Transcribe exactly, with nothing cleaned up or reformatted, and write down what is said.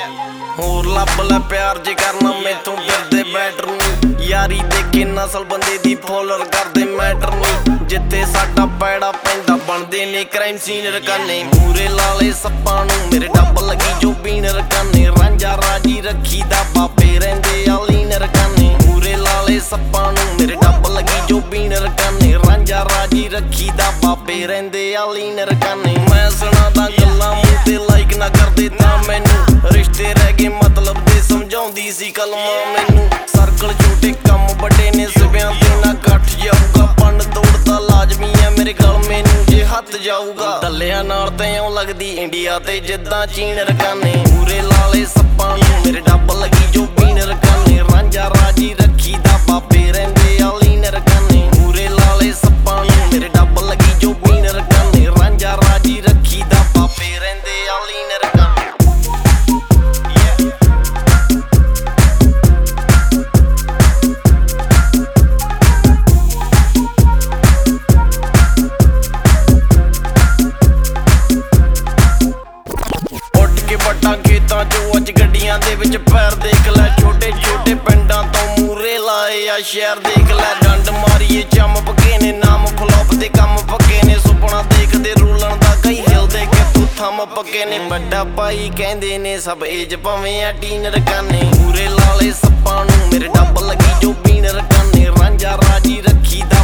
ਹੋਰ ਲੱਭ ਲੈ ਪਿਆਰ ਜੇ ਕਰਨਾ ਮੈਥੋਂ ਫਿਰਦੇ ਬੈਟਰ ਨੂੰ ਯਾਰੀ ਦੇ ਕੇ ਨਸਲ ਬੰਦੇ ਦੀ ਫੋਲਰ ਕਰਦੇ ਮੈਟਰ ਨੂੰ ਜਿੱਥੇ ਸਾਡਾ ਪੈੜਾ ਪੈਂਦਾ ਬਣਦੇ ਨੇ ਕ੍ਰਾਈਮ ਸੀਨ ਰਕਾਨੇ ਮੂਰੇ ਲਾਲੇ ਸੱਪਾਂ ਨੂੰ ਮੇਰੇ ਡੱਬ ਲੱਗੀ ਜੋ ਪੀਣ ਰਕਾਨੇ ਰਾਂਝਾ ਰਾਜੀ ਰੱਖੀ ਦਾ ਬਾਪੇ ਰਹਿੰਦੇ ਆ ਲੀਨ ਰਕਾਨੇ ਮੂਰੇ ਲਾਲੇ ਸੱਪਾਂ ਨੂੰ ਮੇਰੇ ਡੱਬ ਲੱਗੀ ਜੋ ਪੀਣ ਰਕਾਨੇ ਰਾਂਝਾ ਰਾਜੀ ਰੱਖੀ ਦਾ ਬਾਪੇ ਰਹਿੰਦੇ ਆ ਲੀਨ ਰਕਾਨੇ ਮੈਂ ਸੁਣਾ ਤਾਂ ਗੱਲਾਂ ਮੂੰਹ ਤੇ ਲਾਈਕ ਨਾ ਕਰਦੇ ਤਾਂ ਮੈਨੂੰ ਰਿਸ਼ਤੇ ਰਹਿ ਗਏ ਮਤਲਬ ਦੇ ਸਮਝਾਉਂਦੀ ਸੀ ਕਲਮਾਂ ਮੈਨੂੰ ਸਰਕਲ ਛੋਟੇ ਕੰਮ ਵੱਡੇ ਨੇ ਸਿਵਿਆਂ ਤੇ ਨਾ ਗੱਠ ਜਾਊਗਾ ਪੰਨ ਤੋੜਦਾ ਲਾਜ਼ਮੀ ਆ ਮੇਰੇ ਗਲ ਮੈਨੂੰ ਜੇ ਹੱਥ ਜਾਊਗਾ ਦੱਲਿਆਂ ਨਾਲ ਤੇ ਇਉਂ ਲੱਗਦੀ ਇੰਡੀਆ ਤੇ ਜਿੱਦਾਂ ਚੀਨ ਰਕਾਨੇ ਮੂਰੇ ਲਾਲੇ ਸੱਪਾਂ ਨੂੰ ਮੇਰੇ ਡੱਬ ਲੱਗੀ ਜੋ ਪੀਣ ਰਕਾਨੇ ਰਾਂਝਾ ਰਾਜੀ ਰੱਖੀ ਦਾ ਬਾਪੇ ਰਹਿੰਦੇ ਆ ਲੀਨ ਰਕਾਨੇ ਮੂਰੇ ਲਾਲੇ ਸੱਪਾਂ ਨੂੰ ਮੇਰੇ ਡੱਬ ਲੱਗੀ ਜੋ ਪੀਣ ਰਕਾਨੇ ਰਾਂਝਾ ਰਾਜੀ ਰੱਖੀ ਦਾ ਬਾਪੇ ਰਹਿੰਦੇ ਆ ਲੀਨ ਰਕਾਨੇ ਖੇਤਾਂ ਚੋਂ ਅੱਜ ਗੱਡੀਆਂ ਦੇ ਵਿੱਚ ਪੈਰ ਦੇਖ ਲੈ ਛੋਟੇ ਛੋਟੇ ਪਿੰਡਾਂ ਤੋਂ ਮੂਰੇ ਲਾਏ ਆ ਸ਼ਹਿਰ ਦੇਖ ਲੈ ਡੰਡ ਮਾਰੀਏ ਚੰਮ ਪੱਕੇ ਨੇ ਨਾਮ ਫਲੋਪ ਦੇ ਕੰਮ ਪੱਕੇ ਨੇ ਸੁਪਨਾ ਦੇਖਦੇ ਰੋਲਣ ਦਾ ਕਈ ਹਿਲਦੇ ਕਿ ਤੂੰ ਥੰਮ ਪੱਕੇ ਨੇ ਵੱਡਾ ਭਾਈ ਕਹਿੰਦੇ ਨੇ ਸਭ ਏਜ ਭਾਵੇਂ ਆ ਟੀਨ ਰਕਾਨੇ ਮੂਰੇ ਲਾਲੇ ਸੱਪਾਂ ਨੂੰ ਮੇਰੇ ਡੱਬ ਲੱਗੀ ਜੋ ਪੀਣ ਰਕਾਨੇ ਰਾਂਝਾ ਰਾਜੀ ਰੱਖੀ ਦਾ